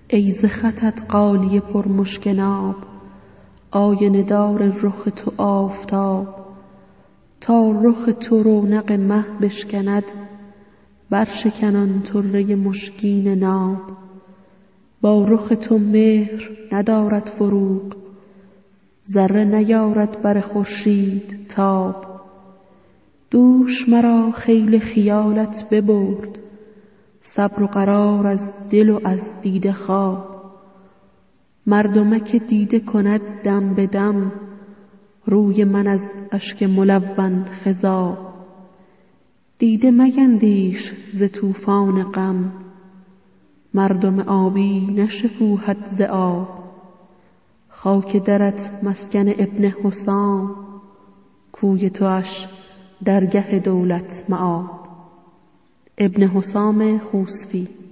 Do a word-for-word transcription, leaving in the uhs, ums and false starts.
ای ز خطت غالیه پر مشکناب، آینه دار رخ تو آفتاب. تا رخ تو رونق مه بشکند، برشکن آن طره مشکین ناب. با رخ تو مهر ندارد فروغ، ذره نیارد بر خورشید تاب. دوش مرا خیل خیالت ببرد، صبر و قرار از دل و از دیده خواب. مردمک دیده کند دم به دم، روی من از اشک ملون خضاب. دیده میندیش ز طوفان غم، مردم آبی نشکوهد ز آب. خاک درت مسکن ابن حسام، کوی تواش درگه دولت مآب. ابن حسام خوسفی.